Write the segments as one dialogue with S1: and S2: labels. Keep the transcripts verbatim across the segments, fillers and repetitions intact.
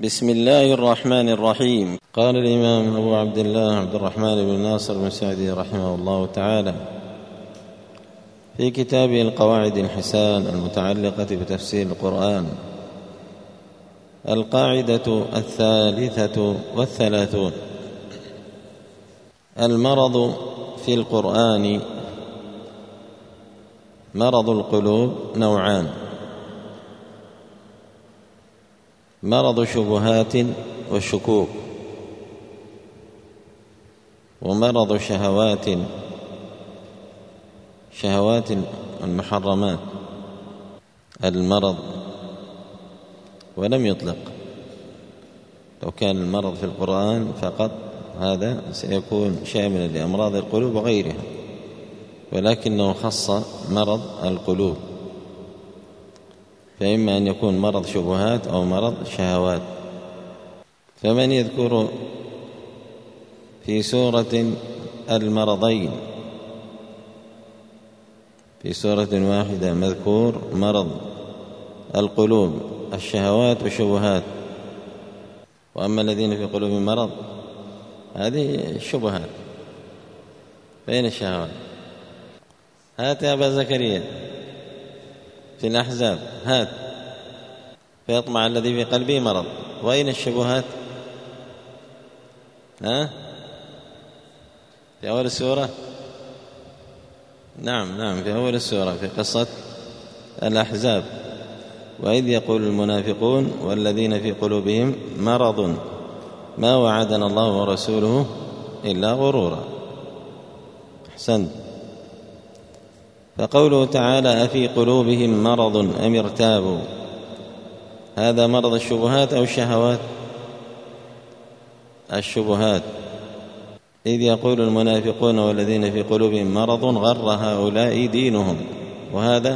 S1: بسم الله الرحمن الرحيم. قال الإمام أبو عبد الله عبد الرحمن بن ناصر بن سعدي رحمه الله تعالى في كتابه القواعد الحسان المتعلقة بتفسير القرآن: القاعدة الثالثة والثلاثون. المرض في القرآن مرض القلوب نوعان: مرض شبهات وشكوك، ومرض شهوات شهوات المحرمات. المرض ولم يطلق، لو كان المرض في القرآن فقط هذا سيكون شاملا لأمراض القلوب وغيرها، ولكنه خص مرض القلوب، فإما أن يكون مرض شبهات أو مرض شهوات. فمن يذكر في سورة المرضين، في سورة واحدة مذكور مرض القلوب الشهوات والشبهات، وأما الذين في قلوبهم مرض هذه الشبهات بين الشهوات. هات يا أبا زكريا في الأحزاب، هات: فيطمع الذي في قلبه مرض. وأين الشبهات؟ ها؟ في أول السورة؟ نعم نعم في أول السورة في قصة الأحزاب: وإذ يقول المنافقون والذين في قلوبهم مرض ما وعدنا الله ورسوله إلا غرورا. أحسنت. فقوله تعالى: أفي قلوبهم مرض أم ارتابوا، هذا مرض الشبهات أو الشهوات؟ الشبهات. إذ يقول المنافقون والذين في قلوبهم مرض غر هؤلاء دينهم، وهذا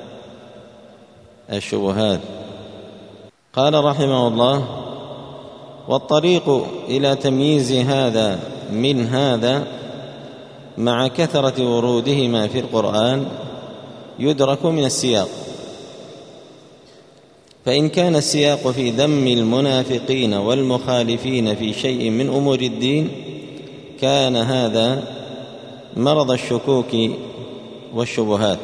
S1: الشبهات. قال رحمه الله: والطريق إلى تمييز هذا من هذا مع كثرة ورودهما في القرآن يدرك من السياق. فإن كان السياق في ذم المنافقين والمخالفين في شيء من أمور الدين كان هذا مرض الشكوك والشبهات،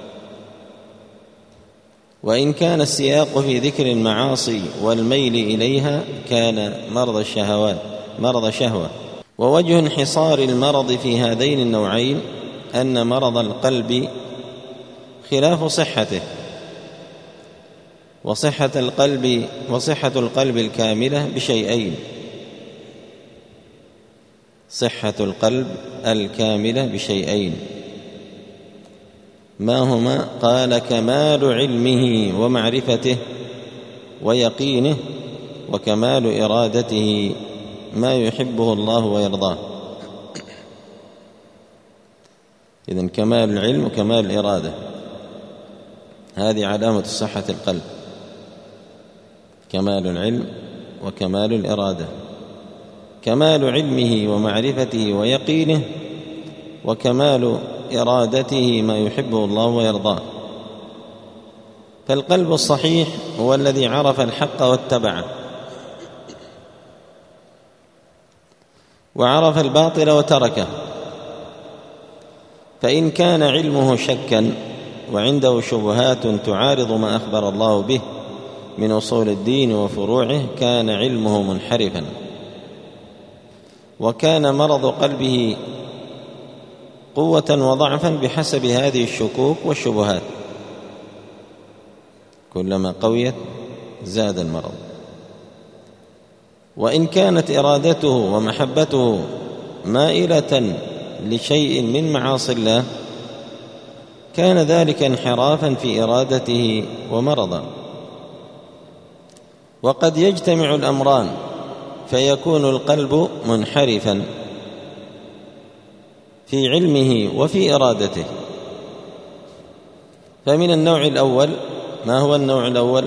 S1: وإن كان السياق في ذكر المعاصي والميل إليها كان مرض الشهوات مرض شهوة. ووجه انحصار المرض في هذين النوعين أن مرض القلب خلاف صحته، وصحة القلب وصحة القلب الكاملة بشيئين: صحة القلب الكاملة بشيئين ما هما؟ قال: كمال علمه ومعرفته ويقينه، وكمال إرادته ما يحبه الله ويرضاه. إذن كمال العلم وكمال الإرادة هذه علامة صحة القلب: كمال العلم وكمال الإرادة. كمال علمه ومعرفته ويقينه، وكمال إرادته ما يحبه الله ويرضاه. فالقلب الصحيح هو الذي عرف الحق واتبعه، وعرف الباطل وتركه. فإن كان علمه شكا وعنده شبهات تعارض ما أخبر الله به من أصول الدين وفروعه كان علمه منحرفا، وكان مرض قلبه قوة وضعفا بحسب هذه الشكوك والشبهات، كلما قويت زاد المرض. وإن كانت إرادته ومحبته مائلة لشيء من معاصي الله كان ذلك انحرافا في إرادته ومرضا. وقد يجتمع الأمران فيكون القلب منحرفا في علمه وفي إرادته. فمن النوع الأول، ما هو النوع الأول؟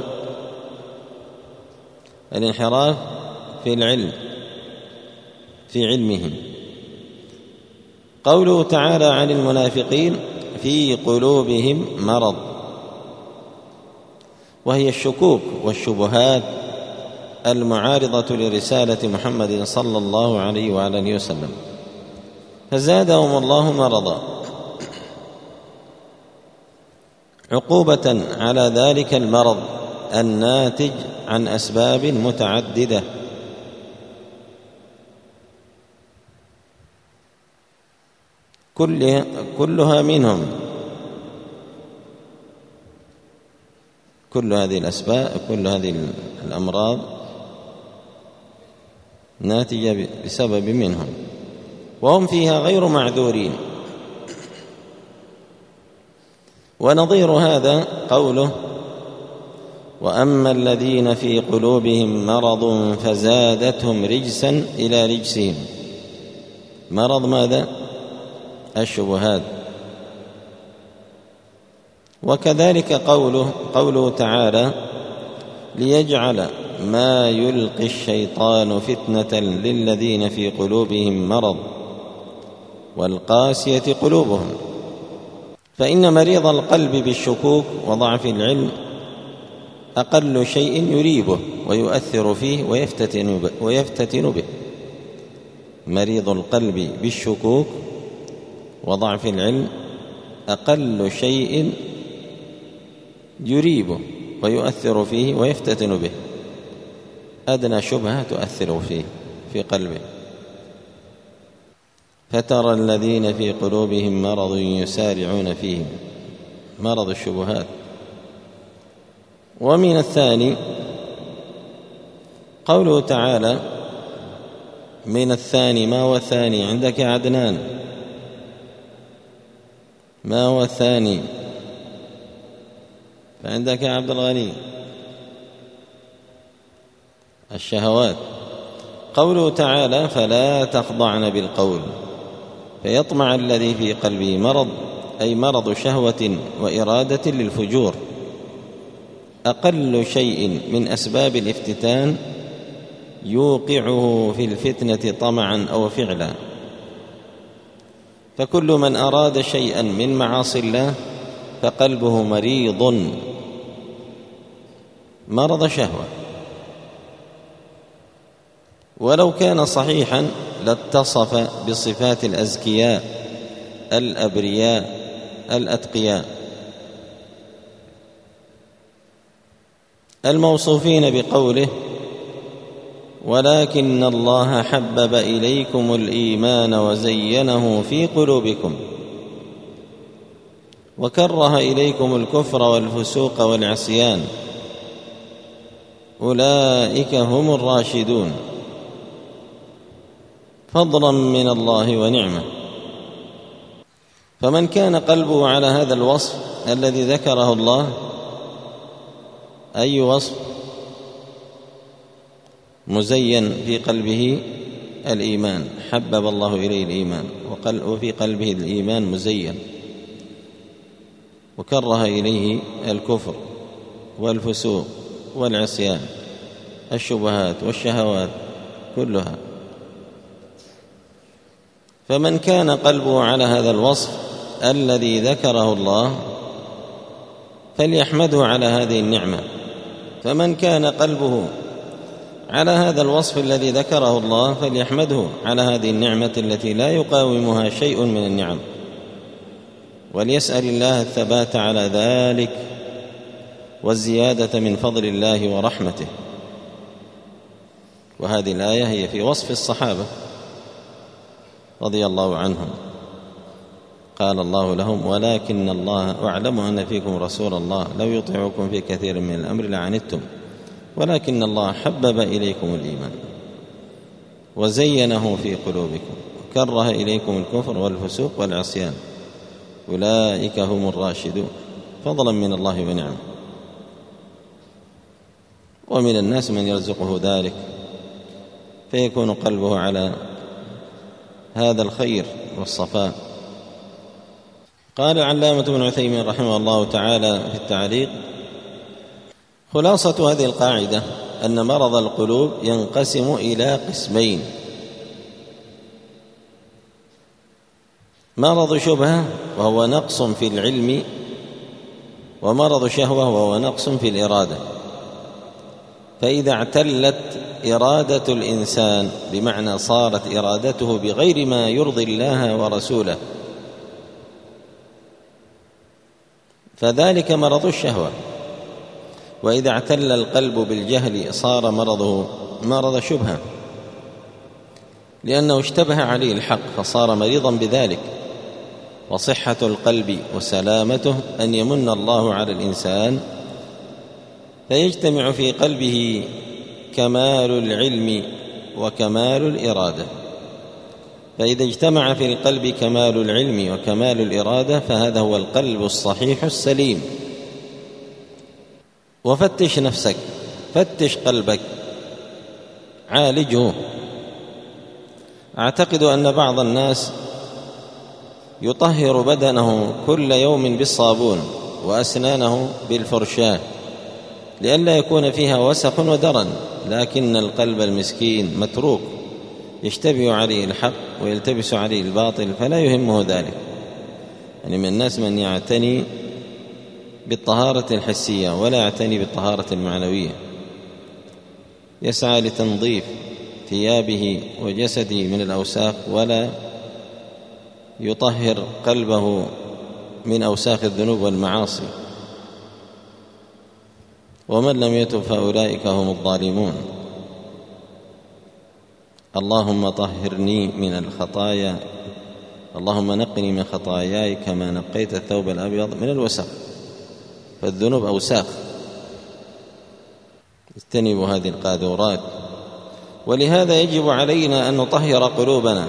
S1: الانحراف في العلم، في علمه. قوله تعالى عن المنافقين: في قلوبهم مرض، وهي الشكوك والشبهات المعارضة لرسالة محمد صلى الله عليه وعلى آله وسلم، فزادهم الله مرضا عقوبة على ذلك المرض الناتج عن أسباب متعددة، كلها, كلها منهم كل هذه الأسباب كل هذه الأمراض ناتجة بسبب منهم، وهم فيها غير معذورين. ونظير هذا قوله: وأما الذين في قلوبهم مرض فزادتهم رجسا إلى رجسهم. مرض ماذا؟ الشبهات. وكذلك قوله قوله تعالى: ليجعل ما يلقي الشيطان فتنة للذين في قلوبهم مرض والقاسية قلوبهم. فإن مريض القلب بالشكوك وضعف العلم أقل شيء يريبه ويؤثر فيه ويفتتن ويفتتن به. مريض القلب بالشكوك وضعف العلم أقل شيء يريبه ويؤثر فيه ويفتتن به، أدنى شبهة تؤثر فيه في قلبه. فترى الذين في قلوبهم مرض يسارعون فيهم، مرض الشبهات. ومن الثاني قوله تعالى: من الثاني. ما هو الثاني عندك يا عدنان؟ ما هو الثاني فعندك يا عبد الغني؟ الشهوات. قوله تعالى: فلا تخضعن بالقول فيطمع الذي في قلبه مرض، أي مرض شهوة وإرادة للفجور، أقل شيء من أسباب الافتتان يوقعه في الفتنة طمعا أو فعلا. فكل من أراد شيئا من معاصي الله فقلبه مريض مرض شهوة، ولو كان صحيحا لاتصف بصفات الأزكياء الأبرياء الأتقياء الموصوفين بقوله: ولكن الله حبب إليكم الإيمان وزينه في قلوبكم وكره إليكم الكفر والفسوق والعصيان أولئك هم الراشدون فضلا من الله ونعمة. فمن كان قلبه على هذا الوصف الذي ذكره الله، أي وصف؟ مزين في قلبه الإيمان، حبب الله إليه الإيمان، وفي قلبه الإيمان مزين، وكره إليه الكفر والفسوق والعصيان، الشبهات والشهوات كلها. فمن كان قلبه على هذا الوصف الذي ذكره الله فليحمده على هذه النعمة. فمن كان قلبه على هذا الوصف الذي ذكره الله فليحمده على هذه النعمة التي لا يقاومها شيء من النعم، وليسأل الله الثبات على ذلك والزيادة من فضل الله ورحمته. وهذه الآية هي في وصف الصحابة رضي الله عنهم، قال الله لهم: ولكن الله أعلم أن فيكم رسول الله لو يطيعكم في كثير من الأمر لعنتم ولكن الله حبب إليكم الإيمان وزينه في قلوبكم وكره إليكم الكفر والفسوق والعصيان أولئك هم الراشدون فضلا من الله ونعمه. ومن الناس من يرزقه ذلك فيكون قلبه على هذا الخير والصفاء. قال العلامة ابن عثيمين رحمه الله تعالى في التعليق: خلاصة هذه القاعدة أن مرض القلوب ينقسم إلى قسمين: مرض شبهة وهو نقص في العلم، ومرض شهوة وهو نقص في الإرادة. فإذا اعتلت إرادة الإنسان بمعنى صارت إرادته بغير ما يرضي الله ورسوله فذلك مرض الشهوة. وإذا اعتل القلب بالجهل صار مرضه مرض شبهة، لأنه اشتبه عليه الحق فصار مريضا بذلك. وصحة القلب وسلامته أن يمن الله على الإنسان فيجتمع في قلبه كمال العلم وكمال الإرادة. فإذا اجتمع في القلب كمال العلم وكمال الإرادة فهذا هو القلب الصحيح السليم. وفتش نفسك، فتش قلبك، عالجه. أعتقد أن بعض الناس يطهر بدنه كل يوم بالصابون وأسنانه بالفرشاة لئلا يكون فيها وسخ ودرن، لكن القلب المسكين متروك يشتبه عليه الحق ويلتبس عليه الباطل فلا يهمه ذلك. يعني من الناس من يعتني بالطهارة الحسية ولا يعتني بالطهارة المعنوية، يسعى لتنظيف ثيابه وجسده من الأوساخ ولا يطهر قلبه من أوساخ الذنوب والمعاصي. ومن لم يتب فأولئك هم الظالمون. اللهم طهرني من الخطايا، اللهم نقني من خطاياي كما نقيت الثوب الأبيض من الوسخ، فالذنوب أوساخ، اجتنبوا هذه القاذورات. ولهذا يجب علينا أن نطهر قلوبنا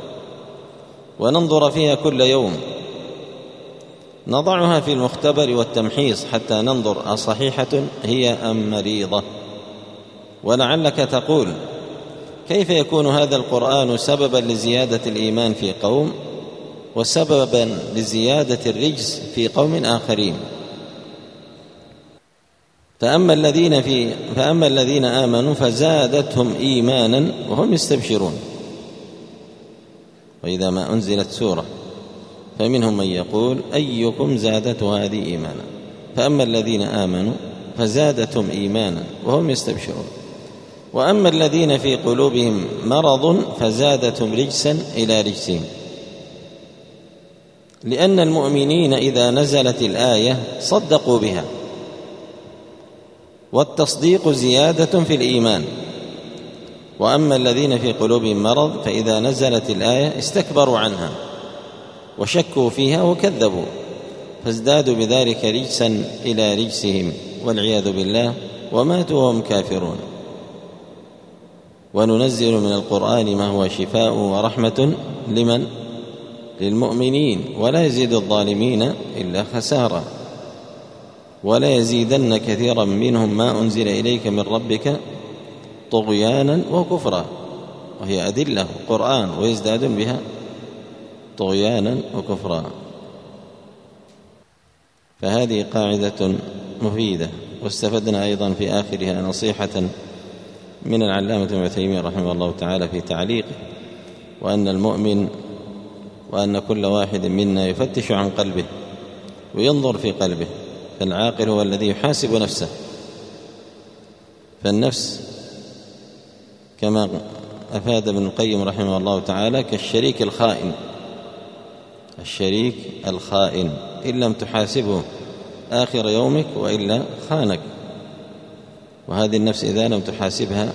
S1: وننظر فيها كل يوم، نضعها في المختبر والتمحيص حتى ننظر أصحيحة هي أم مريضة. ولعلك تقول كيف يكون هذا القرآن سببا لزيادة الإيمان في قوم وسببا لزيادة الرجس في قوم آخرين؟ فأما الذين, في فأما الذين آمنوا فزادتهم إيمانا وهم يستبشرون. وإذا ما أنزلت سورة فمنهم من يقول أيكم زادته هذه إيمانا، فأما الذين آمنوا فزادتهم إيمانا وهم يستبشرون. وأما الذين في قلوبهم مرض فزادتهم رجسا إلى رجسهم. لأن المؤمنين إذا نزلت الآية صدقوا بها، والتصديق زيادة في الإيمان. وأما الذين في قلوبهم مرض فإذا نزلت الآية استكبروا عنها وشكوا فيها وكذبوا فازدادوا بذلك رجسا إلى رجسهم والعياذ بالله وماتوا وهم كافرون. وننزل من القرآن ما هو شفاء ورحمة لمن؟ للمؤمنين، ولا يزيد الظالمين إلا خسارة. ولا يزيدن كثيرا منهم ما أنزل إليك من ربك طغيانا وكفرا، وهي أدلة قرآن ويزداد بها طغيانا وكفرا. فهذه قاعدة مفيدة. واستفدنا أيضا في آخرها نصيحة من العلامة ابن تيمية رحمه الله تعالى في تعليقه، وأن المؤمن وأن كل واحد منا يفتش عن قلبه وينظر في قلبه، فالعاقل هو الذي يحاسب نفسه. فالنفس كما أفاد ابن القيم رحمه الله تعالى كالشريك الخائن، الشريك الخائن إن لم تحاسبه آخر يومك وإلا خانك. وهذه النفس إذا لم تحاسبها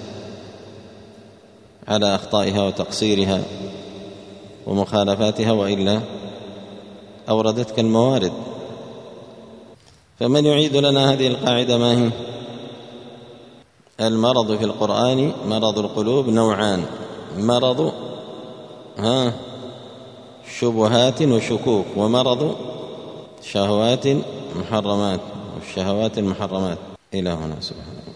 S1: على أخطائها وتقصيرها ومخالفاتها وإلا أوردتك الموارد. فمن يعيد لنا هذه القاعدة ما هي؟ المرض في القرآن مرض القلوب نوعان: مرض ها شبهات وشكوك، ومرض شهوات محرمات والشهوات المحرمات. إلى هنا سبحانه.